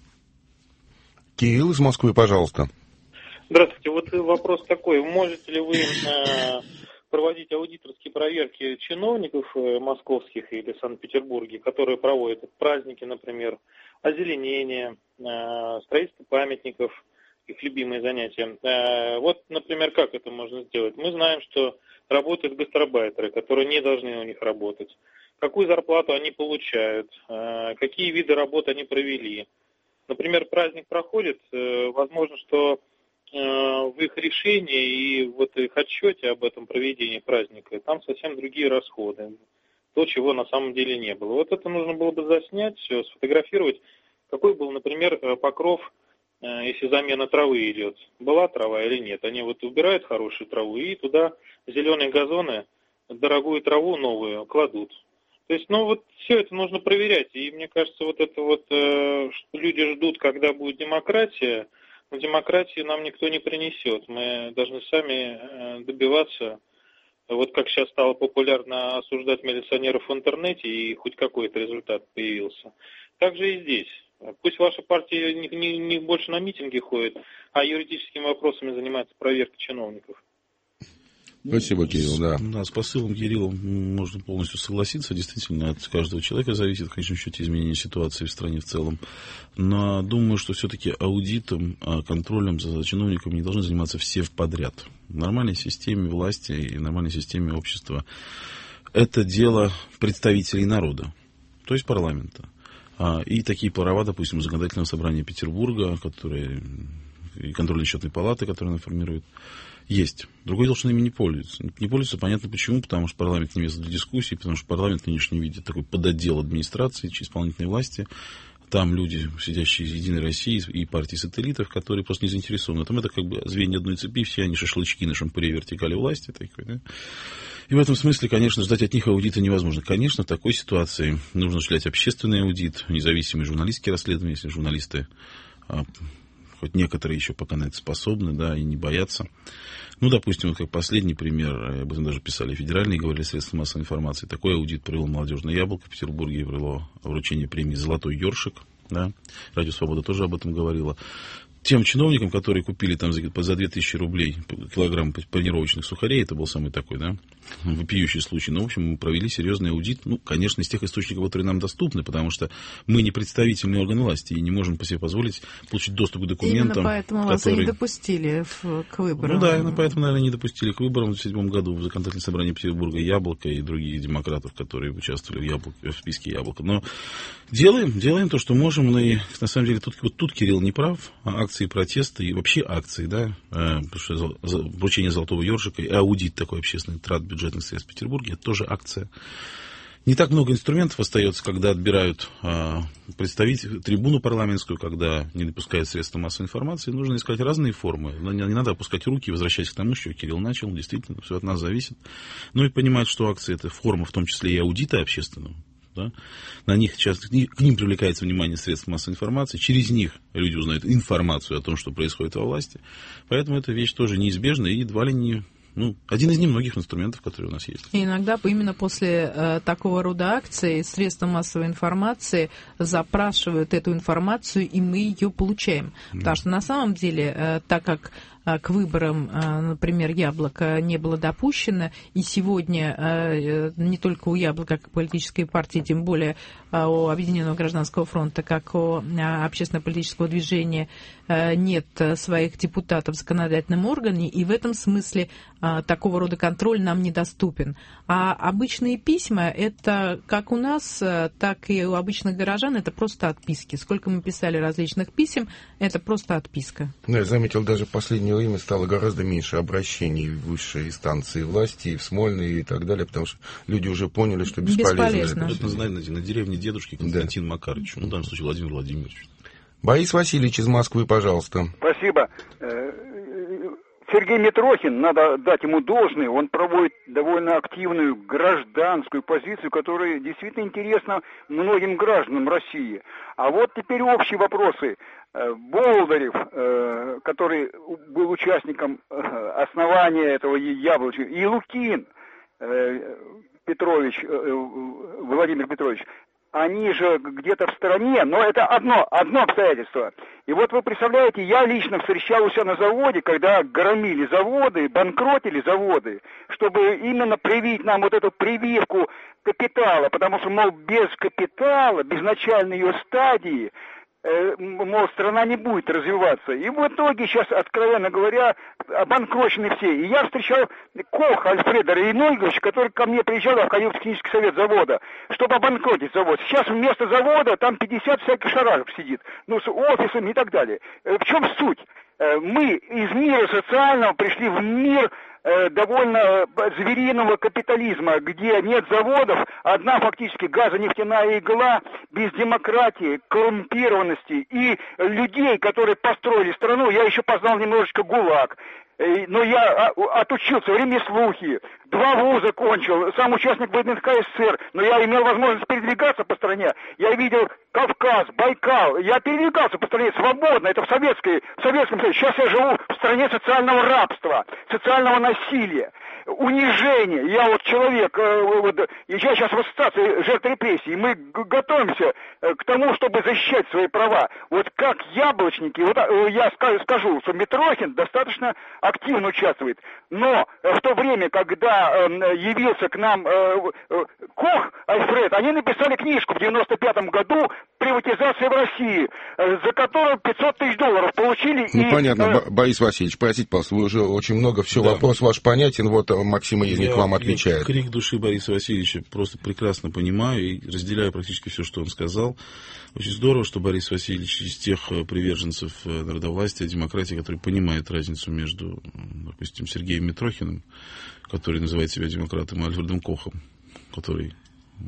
Кирилл из Москвы, пожалуйста.
Здравствуйте. Вот вопрос такой. Можете ли вы э, проводить аудиторские проверки чиновников э, московских или Санкт-Петербурге, которые проводят праздники, например, озеленение, э, строительство памятников, их любимые занятия? Э, вот, например, как это можно сделать? Мы знаем, что работают гастарбайтеры, которые не должны у них работать. Какую зарплату они получают, э, какие виды работ они провели. Например, праздник проходит, э, возможно, что э, в их решении и вот их отчете об этом проведении праздника, там совсем другие расходы, то, чего на самом деле не было. Вот это нужно было бы заснять, все, сфотографировать, какой был, например, покров, э, если замена травы идет, была трава или нет. Они вот убирают хорошую траву и туда зеленые газоны, дорогую траву новую кладут. То есть, ну, вот все это нужно проверять. И мне кажется, вот это вот, э, что люди ждут, когда будет демократия, но демократии нам никто не принесет. Мы должны сами э, добиваться. Вот как сейчас стало популярно осуждать милиционеров в интернете, и хоть какой-то результат появился. Так же и здесь. Пусть ваша партия не, не, не больше на митинги ходит, а юридическими вопросами занимается проверка чиновников.
Спасибо, Кирилл, да.
Да, с посылом Кирилла можно полностью согласиться. Действительно, от каждого человека зависит, в конечном счете, изменение ситуации в стране в целом. Но думаю, что все-таки аудитом, контролем за чиновниками не должны заниматься все подряд. В нормальной системе власти и в нормальной системе общества это дело представителей народа, то есть парламента. И такие права, допустим, Законодательного собрания Петербурга, которые, и контрольно-счетной палаты, которые она формирует, есть. Другое дело, что ими не пользуются. Не пользуются, понятно почему, потому что парламент не место для дискуссий, потому что парламент в нынешнем виде такой подотдел администрации, исполнительной власти, там люди, сидящие из «Единой России» и партии сателлитов, которые просто не заинтересованы. Там это как бы звенья одной цепи, все они шашлычки на шампуре вертикали власти. Такой, да? И в этом смысле, конечно, ждать от них аудита невозможно. Конечно, в такой ситуации нужно осуществлять общественный аудит, независимые журналистские расследования, если журналисты, а, хоть некоторые еще пока на это способны, да, и не боятся. Ну, допустим, вот как последний пример, об этом даже писали федеральные, говорили средства массовой информации. Такой аудит провел «Молодежное яблоко» в Петербурге, провело вручение премии «Золотой ёршик». Да? Радио «Свобода» тоже об этом говорила. Тем чиновникам, которые купили там за, за две тысячи рублей килограмм панировочных сухарей, это был самый такой, да, вопиющий случай. Но, в общем, мы провели серьезный аудит, ну, конечно, из тех источников, которые нам доступны, потому что мы не представительный орган власти и не можем по себе позволить получить доступ к документам.
Именно поэтому которые... вас и не допустили в, к выборам.
Ну да, именно поэтому, наверное, не допустили к выборам в две тысячи седьмом году в законодательном собрании Петербурга «Яблоко» и других демократов, которые участвовали в, яблоко, в списке «Яблоко». Но делаем, делаем то, что можем. Ну, и, на самом деле, тут, вот тут Кирилл не прав. Акции протеста и вообще акции, да, потому что вручение «Золотого ёршика» и аудит такой общественный трат бюджетных средств в Петербурге, это тоже акция. Не так много инструментов остается, когда отбирают а, представителей, трибуну парламентскую, когда не допускают средства массовой информации. Нужно искать разные формы. Не, не надо опускать руки, возвращаясь к тому, что Кирилл начал. Действительно, все от нас зависит. Ну и понимать, что акции – это форма, в том числе и аудита общественного. Да? На них часто, к ним привлекается внимание средств массовой информации. Через них люди узнают информацию о том, что происходит во власти. Поэтому эта вещь тоже неизбежна и едва ли не... Ну, один из немногих инструментов, которые у нас есть.
И иногда именно после э, такого рода акций средства массовой информации запрашивают эту информацию, и мы ее получаем. Да. Потому что на самом деле, э, так как э, к выборам, э, например, «Яблоко» не было допущено, и сегодня э, не только у «Яблока», как политической партии, тем более э, у Объединенного гражданского фронта, как у э, общественно-политического движения, э, нет своих депутатов в законодательном органе, и в этом смысле такого рода контроль нам недоступен. А обычные письма, это как у нас, так и у обычных горожан, это просто отписки. Сколько мы писали различных писем, это просто отписка.
Да, я заметил, даже в последнее время стало гораздо меньше обращений в высшие инстанции власти, и в Смольные и так далее, потому что люди уже поняли, что бесполезно.
Бесполезно.
Это, это знаете, на деревне дедушки Константин да. Макарович, ну, в данном случае Владимир Владимирович.
Борис Васильевич из Москвы, пожалуйста.
Спасибо. Сергей Митрохин, надо дать ему должное, он проводит довольно активную гражданскую позицию, которая действительно интересна многим гражданам России. А вот теперь общие вопросы. Болдырев, который был участником основания этого яблочка, и Лукин Петрович, Владимир Петрович, они же где-то в стороне, но это одно, одно обстоятельство. И вот вы представляете, я лично встречал у себя на заводе, когда громили заводы, банкротили заводы, чтобы именно привить нам вот эту прививку капитала, потому что, мол, без капитала, без начальной ее стадии, мол, страна не будет развиваться. И в итоге сейчас, откровенно говоря, обанкрочены все. И я встречал Коха Альфреда Рейнольдовича, который ко мне приезжал, я входил в технический совет завода, чтобы обанкротить завод. Сейчас вместо завода там пятьдесят всяких шарашек сидит, ну, с офисами и так далее. В чем суть? Мы из мира социального пришли в мир довольно звериного капитализма, где нет заводов, одна фактически газонефтяная игла, без демократии, коррумпированности и людей, которые построили страну. Я еще познал немножечко ГУЛАГ. Но я отучился в ремеслухе, два вуза кончил, сам участник ВНК СССР, но я имел возможность передвигаться по стране. Я видел Кавказ, Байкал, я передвигался по стране свободно, это в, советской, в Советском Союзе. Сейчас я живу в стране социального рабства, социального насилия, унижения. Я вот человек, вот, я сейчас в ассоциации жертв репрессий, мы готовимся к тому, чтобы защищать свои права. Вот как яблочники, вот я скажу, что Митрохин достаточно активно участвует. Но в то время, когда э, явился к нам э, э, Кох Альфред, они написали книжку в девяносто пятом году «Приватизация в России», э, за которую пятьсот тысяч долларов получили.
Ну,
и,
понятно,
э...
Борис Васильевич, простите, пожалуйста, вы уже очень много, все, да. Вопрос ваш понятен, вот Максим Резник вам отвечает.
Я крик души Бориса Васильевича просто прекрасно понимаю и разделяю практически все, что он сказал. Очень здорово, что Борис Васильевич из тех приверженцев народовластия, демократии, которые понимают разницу между, допустим, Сергеем Митрохиным, который называет себя демократом, и Альфредом Кохом, который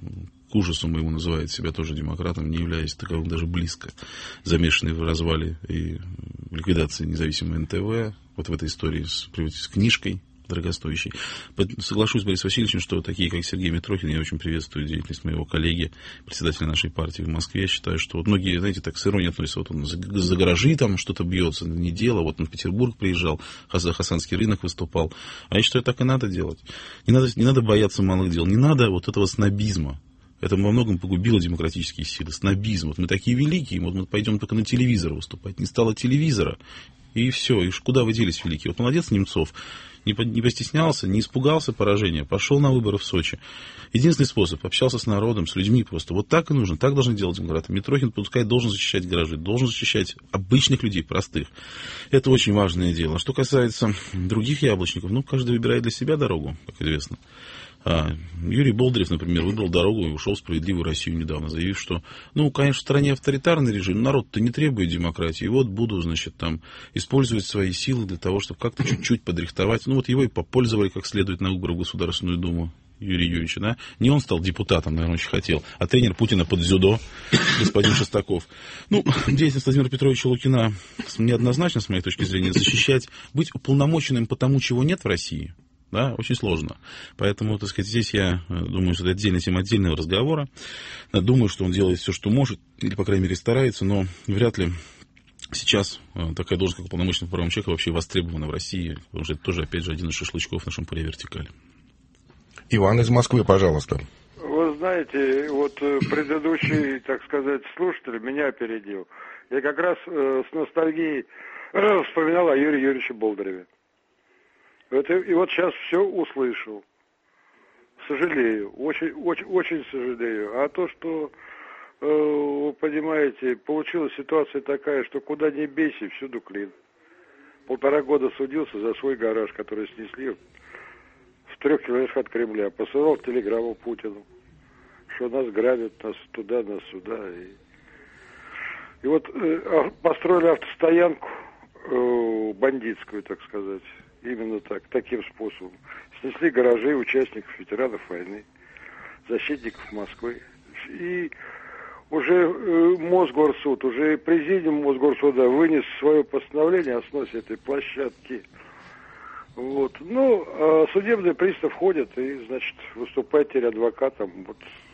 к ужасу моему называет себя тоже демократом, не являясь таковым даже близко замешанный в развале и ликвидации независимой эн тэ вэ, вот в этой истории с, с книжкой дорогостоящей. Соглашусь с Борисом Васильевичем, что такие, как Сергей Митрохин, я очень приветствую деятельность моего коллеги, председателя нашей партии в Москве. Я считаю, что вот многие, знаете, так с иронией относятся, вот он за, за гаражи там что-то бьется, не дело, вот он в Петербург приезжал, за Хасанский рынок выступал. А я считаю, так и надо делать. Не надо, не надо бояться малых дел, не надо вот этого снобизма. Это во многом погубило демократические силы. Снобизм. Вот мы такие великие, вот мы пойдем только на телевизор выступать. Не стало телевизора, и все. И куда вы делись, великие? Вот молодец Немцов. Не, по, не постеснялся, не испугался поражения, пошел на выборы в Сочи. Единственный способ, общался с народом, с людьми просто. Вот так и нужно, так должны делать демократы. Митрохин, пускай, должен защищать гаражи, должен защищать обычных людей, простых. Это очень важное дело. Что касается других яблочников, ну, каждый выбирает для себя дорогу, как известно. А, Юрий Болдырев, например, выбрал дорогу и ушел в «Справедливую Россию» недавно, заявив, что, ну, конечно, в стране авторитарный режим, народ-то не требует демократии, и вот буду, значит, там, использовать свои силы для того, чтобы как-то чуть-чуть подрихтовать. Ну, вот его и попользовали как следует на выборах в Государственную Думу Юрия Юрьевича, да? Не он стал депутатом, наверное, очень хотел, а тренер Путина под дзюдо, господин Шестаков. Ну, деятельность Владимира Петровича Лукина неоднозначно, с моей точки зрения, защищать, быть уполномоченным по тому, чего нет в России, да, очень сложно. Поэтому, так сказать, здесь я думаю, что это отдельная тема отдельного разговора. Думаю, что он делает все, что может, или, по крайней мере, старается, но вряд ли сейчас такая должность, как уполномоченного правового человека, вообще востребована в России, потому что это тоже, опять же, один из шашлычков на шампуре вертикали.
Иван из Москвы, пожалуйста.
Вы знаете, вот предыдущий, так сказать, слушатель меня опередил. Я как раз э, с ностальгией э, вспоминал о Юрии Юрьевиче Болдыреве. Это, и вот сейчас все услышал. Сожалею, очень, очень, очень сожалею. А то, что, э, вы понимаете, получилась ситуация такая, что куда ни бейся, всюду клин. Полтора года судился за свой гараж, который снесли в трех километрах от Кремля. Посылал телеграмму Путину, что нас грабят, нас туда, нас сюда. И, и вот э, построили автостоянку э, бандитскую, так сказать. Именно так, таким способом. Снесли гаражи участников, ветеранов войны, защитников Москвы. И уже э, Мосгорсуд, уже президиум Мосгорсуда вынес свое постановление о сносе этой площадки. Вот. Ну, а судебный пристав ходит и, значит, выступает теперь адвокатом вот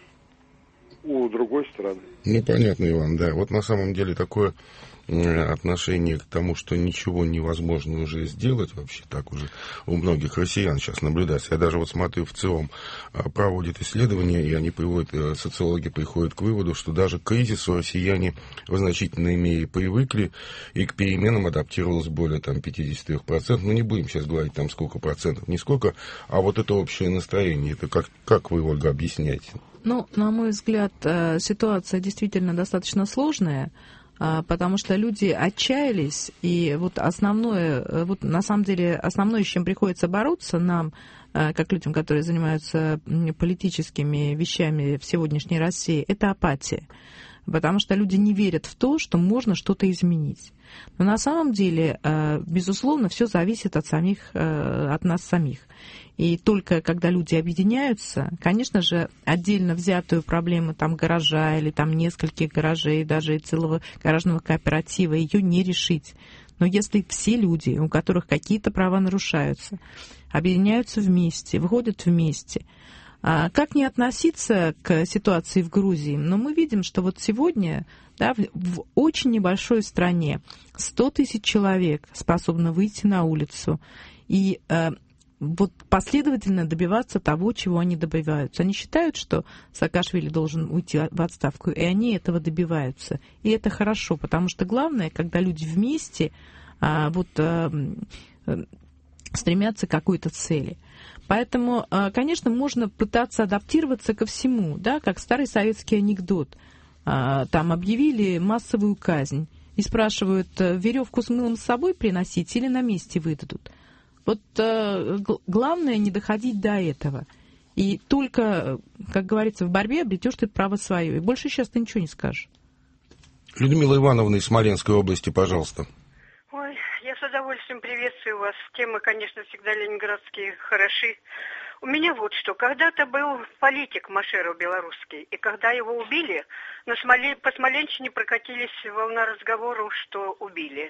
у другой стороны.
Ну, понятно, Иван, да. Вот на самом деле такое отношение к тому, что ничего невозможно уже сделать, вообще так уже у многих россиян сейчас наблюдается. Я даже вот смотрю, в целом проводят исследования, и они приводят, социологи приходят к выводу, что даже к кризису россияне в значительной мере привыкли, и к переменам адаптировалось более там пятьдесят три процента. Ну, не будем сейчас говорить там сколько процентов, не сколько, а вот это общее настроение, это как, как вы, Ольга, объясняете?
Ну, на мой взгляд, ситуация действительно достаточно сложная, потому что люди отчаялись, и вот основное, вот на самом деле основное, с чем приходится бороться нам, как людям, которые занимаются политическими вещами в сегодняшней России, это апатия. Потому что люди не верят в то, что можно что-то изменить. Но на самом деле, безусловно, все зависит от самих, от нас самих. И только когда люди объединяются, конечно же, отдельно взятую проблему там гаража или там нескольких гаражей, даже и целого гаражного кооператива, ее не решить. Но если все люди, у которых какие-то права нарушаются, объединяются вместе, выходят вместе, как не относиться к ситуации в Грузии? Но мы видим, что вот сегодня, да, в, в очень небольшой стране сто тысяч человек способны выйти на улицу и э, вот последовательно добиваться того, чего они добиваются. Они считают, что Саакашвили должен уйти в отставку, и они этого добиваются. И это хорошо, потому что главное, когда люди вместе э, вот, э, э, стремятся к какой-то цели. Поэтому, конечно, можно пытаться адаптироваться ко всему, да, как старый советский анекдот. Там объявили массовую казнь и спрашивают, веревку с мылом с собой приносить или на месте выдадут. Вот главное не доходить до этого. И только, как говорится, в борьбе обретешь ты право свое. И больше сейчас ты ничего не скажешь.
Людмила Ивановна из Смоленской области, пожалуйста.
Ой, я с удовольствием приветствую вас. Темы, конечно, всегда ленинградские хороши. У меня вот что. Когда-то был политик Машеров белорусский, и когда его убили, на Смоле... по Смоленщине прокатились волна разговоров, что убили.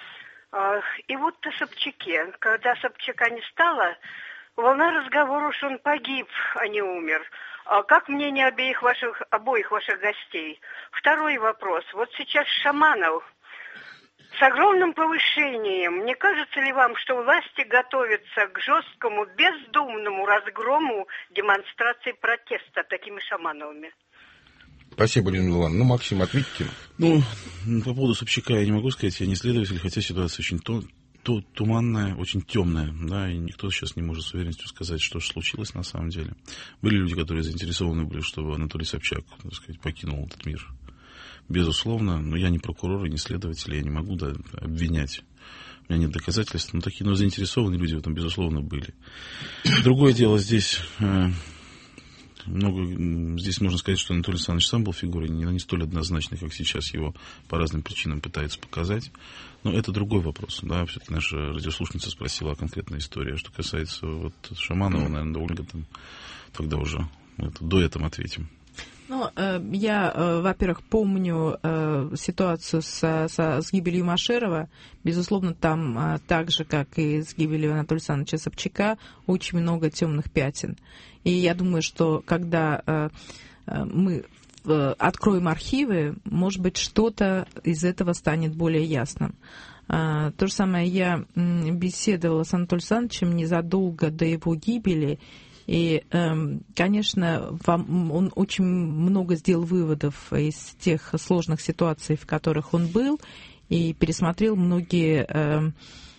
И вот о Собчаке. Когда Собчака не стало, волна разговоров, что он погиб, а не умер. А как мнение обеих ваших, обоих ваших гостей? Второй вопрос. Вот сейчас Шаманов с огромным повышением. Не кажется ли вам, что власти готовятся к жесткому, бездумному разгрому демонстраций протеста такими Шамановыми?
Спасибо, Людмила Ивановна. Ну, Максим, ответьте.
Ну, по поводу Собчака я не могу сказать, я не следователь, хотя ситуация очень то, то, туманная, очень темная, да, и никто сейчас не может с уверенностью сказать, что же случилось на самом деле. Были люди, которые заинтересованы были, чтобы Анатолий Собчак, так сказать, покинул этот мир. Безусловно, но я не прокурор и не следователь, я не могу, да, обвинять. У меня нет доказательств, но такие, но заинтересованные люди в этом, безусловно, были. Другое дело, здесь э, много, здесь можно сказать, что Анатолий Александрович сам был фигурой не, не столь однозначной, как сейчас его по разным причинам пытаются показать. Но это другой вопрос, да, все-таки наша радиослушница спросила о конкретной истории. А что касается вот Шаманова, наверное, Ольга там тогда уже это, дуэтом ответим.
Ну, я, во-первых, помню ситуацию со, со, с гибелью Машерова. Безусловно, там, так же, как и с гибелью Анатолия Александровича Собчака, очень много темных пятен. И я думаю, что когда мы откроем архивы, может быть, что-то из этого станет более ясным. То же самое я беседовала с Анатолием Александровичем незадолго до его гибели. И, конечно, вам, он очень много сделал выводов из тех сложных ситуаций, в которых он был, и пересмотрел многие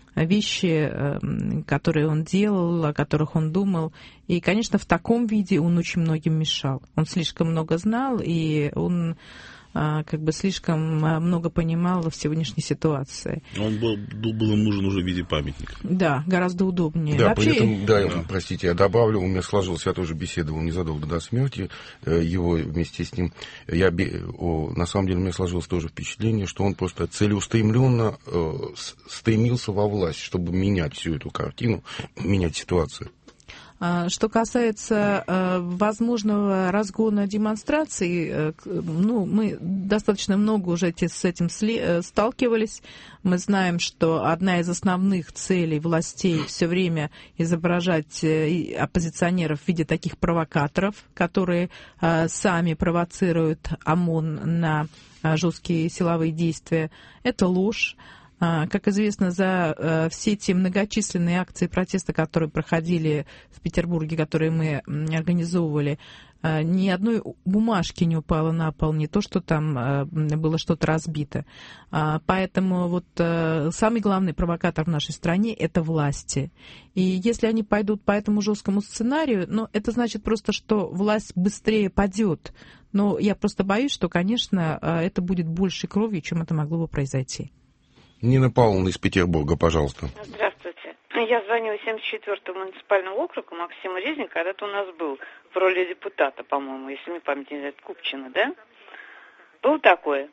вещи, которые он делал, о которых он думал. И, конечно, в таком виде он очень многим мешал. Он слишком много знал, и он как бы слишком много понимал в сегодняшней ситуации.
Он был, был им нужен уже в виде памятника.
Да, гораздо удобнее.
Да,
Вообще...
при этом, да, да, простите, я добавлю, у меня сложилось, я тоже беседовал незадолго до смерти его вместе с ним. Я, о, на самом деле, у меня сложилось тоже впечатление, что он просто целеустремленно э, стремился во власть, чтобы менять всю эту картину, менять ситуацию.
Что касается э, возможного разгона демонстраций, э, ну, мы достаточно много уже с этим сли, сталкивались. Мы знаем, что одна из основных целей властей все время изображать э, оппозиционеров в виде таких провокаторов, которые э, сами провоцируют ОМОН на э, жесткие силовые действия. Это ложь. Как известно, за все те многочисленные акции протеста, которые проходили в Петербурге, которые мы организовывали, ни одной бумажки не упало на пол, не то, что там было что-то разбито. Поэтому вот самый главный провокатор в нашей стране – это власти. И если они пойдут по этому жесткому сценарию, ну, это значит просто, что власть быстрее падет. Но я просто боюсь, что, конечно, это будет большей кровью, чем это могло бы произойти.
Нина Павловна из Петербурга, пожалуйста.
Здравствуйте. Я звоню из семьдесят четвёртого муниципального округа Максима Резник, когда-то у нас был в роли депутата, по-моему, если мне память не знает, Купчино, да? Было такое?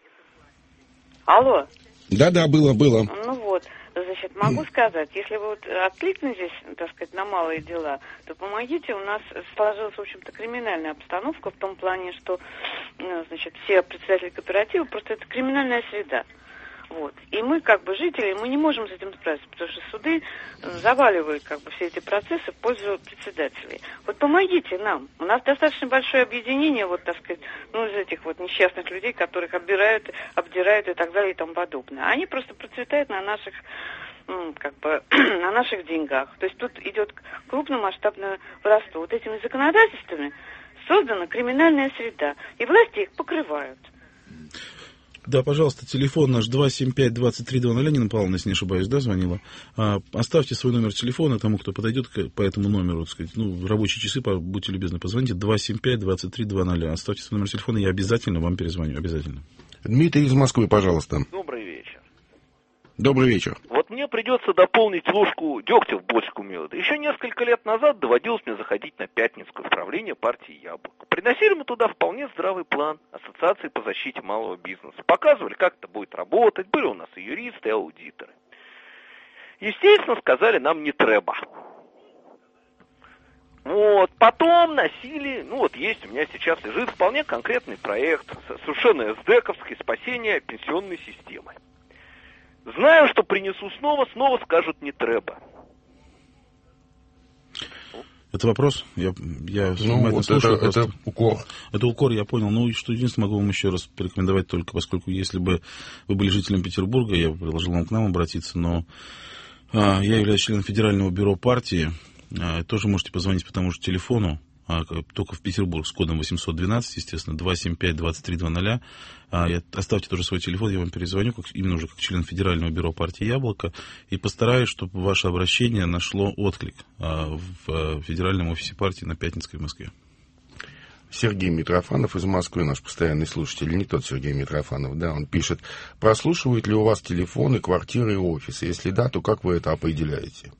Алло?
Да-да, было, было.
Ну вот, значит, могу сказать, если вы вот откликнетесь, так сказать, на малые дела, то помогите, у нас сложилась, в общем-то, криминальная обстановка в том плане, что, значит, все председатели кооператива, просто это криминальная среда. Вот. И мы, как бы, жители, мы не можем с этим справиться, потому что суды заваливают, как бы, все эти процессы в пользу председателей. Вот помогите нам. У нас достаточно большое объединение, вот, так сказать, ну, из этих вот несчастных людей, которых обдирают, обдирают и так далее и тому подобное. Они просто процветают на наших, ну, как бы, на наших деньгах. То есть тут идет крупномасштабное воровство. Вот этими законодательствами создана криминальная среда, и власти их покрывают.
Да, пожалуйста, телефон наш два семь пять двадцать три двадцать. Нина Павловна, если не ошибаюсь, да, звонила. А, оставьте свой номер телефона тому, кто подойдет к, по этому номеру, так сказать, ну, в рабочие часы, будьте любезны, позвоните, два семь пять двадцать три двадцать. Оставьте свой номер телефона, я обязательно вам перезвоню, обязательно.
Дмитрий из Москвы, пожалуйста.
Добрый вечер.
Добрый вечер.
Вот мне придется дополнить ложку дегтя в бочку меда. Еще несколько лет назад доводилось мне заходить на Пятницкое управление партии «Яблоко». Приносили мы туда вполне здравый план Ассоциации по защите малого бизнеса. Показывали, как это будет работать. Были у нас и юристы, и аудиторы. Естественно, сказали нам не треба. Вот, потом носили, ну вот есть у меня сейчас лежит вполне конкретный проект, совершенно эсдэковский, спасение пенсионной системы. Знаю, что принесу снова, снова скажут не треба.
Это вопрос? Я, я
ну, вот слушаю, это, это укор.
Это укор, я понял. Ну, и что единственное, могу вам еще раз порекомендовать только, поскольку если бы вы были жителем Петербурга, я бы предложил вам к нам обратиться, но а, я являюсь членом Федерального бюро партии. А, тоже можете позвонить по тому же телефону, а, только в Петербург с кодом восемьсот двенадцать, естественно, два семь пять двадцать три двадцать. А, я, оставьте тоже свой телефон, я вам перезвоню, как, именно уже как член Федерального бюро партии «Яблоко», и постараюсь, чтобы ваше обращение нашло отклик а, в а, Федеральном офисе партии на Пятницкой в Москве.
Сергей Митрофанов из Москвы, наш постоянный слушатель, не тот Сергей Митрофанов, да, он пишет: прослушивают ли у вас телефоны, квартиры и офисы? Если да, то как вы это определяете?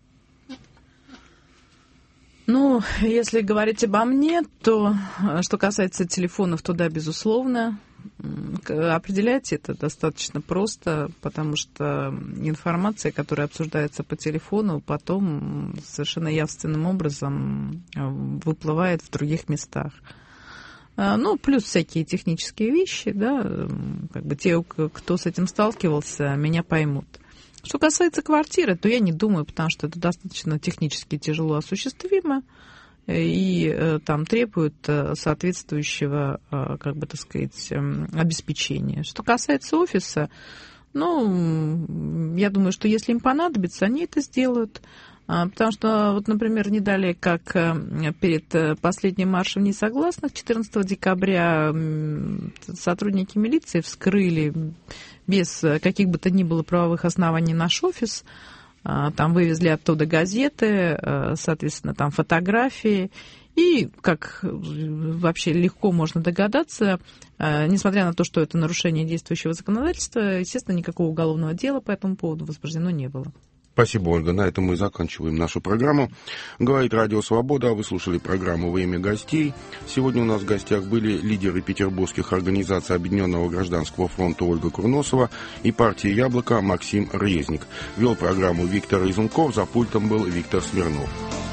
Ну, если говорить обо мне, то, что касается телефонов, то да, безусловно. Определять это достаточно просто, потому что информация, которая обсуждается по телефону, потом совершенно явственным образом выплывает в других местах. Ну, плюс всякие технические вещи, да, как бы те, кто с этим сталкивался, меня поймут. Что касается квартиры, то я не думаю, потому что это достаточно технически тяжело осуществимо и э, там требует э, соответствующего, э, как бы так сказать, э, обеспечения. Что касается офиса, ну, я думаю, что если им понадобится, они это сделают. Потому что, вот, например, не далее, как перед последним маршем несогласных, четырнадцатого декабря сотрудники милиции вскрыли без каких бы то ни было правовых оснований наш офис. Там вывезли оттуда газеты, соответственно, там фотографии. И, как вообще легко можно догадаться, несмотря на то, что это нарушение действующего законодательства, естественно, никакого уголовного дела по этому поводу возбуждено не было.
Спасибо, Ольга. На этом мы заканчиваем нашу программу. Говорит Радио Свобода. Вы слушали программу «Время гостей». Сегодня у нас в гостях были лидеры петербургских организаций Объединенного гражданского фронта Ольга Курносова и партии «Яблоко» Максим Резник. Вел программу Виктор Изунков. За пультом был Виктор Смирнов.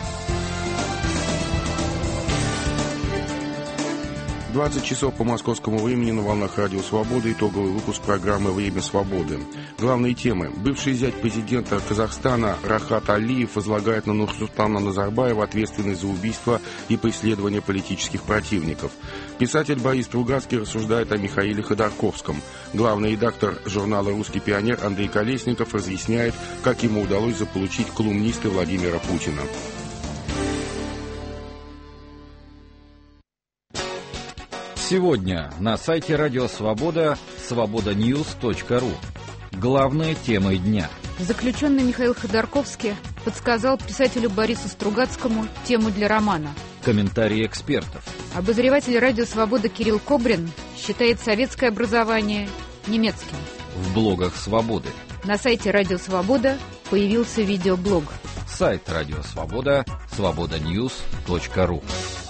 двадцать часов по московскому времени на волнах Радио Свобода. Итоговый выпуск программы «Время свободы». Главные темы. Бывший зять президента Казахстана Рахат Алиев возлагает на Нурсултана Назарбаева ответственность за убийство и преследование политических противников. Писатель Борис Стругацкий рассуждает о Михаиле Ходорковском. Главный редактор журнала «Русский пионер» Андрей Колесников разъясняет, как ему удалось заполучить колумнисты Владимира Путина.
Сегодня на сайте Радио Свобода свобода ньюс точка ру. Главные темы дня.
Заключенный Михаил Ходорковский подсказал писателю Борису Стругацкому тему для романа.
Комментарии экспертов.
Обозреватель Радио Свобода Кирилл Кобрин считает советское образование немецким.
В блогах Свободы.
На сайте Радио Свобода появился видеоблог.
Сайт Радио Свобода свобода ньюс точка ру.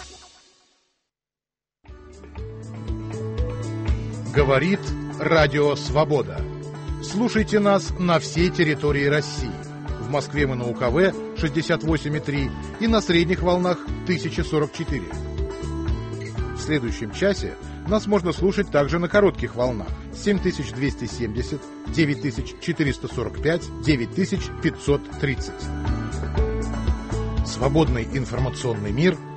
Говорит Радио Свобода. Слушайте нас на всей территории России. В Москве мы на УКВ шестьдесят восемь и три и на средних волнах тысяча сорок четыре. В следующем часе нас можно слушать также на коротких волнах семь тысяч двести семьдесят, девять тысяч четыреста сорок пять, девять тысяч пятьсот тридцать. Свободный информационный мир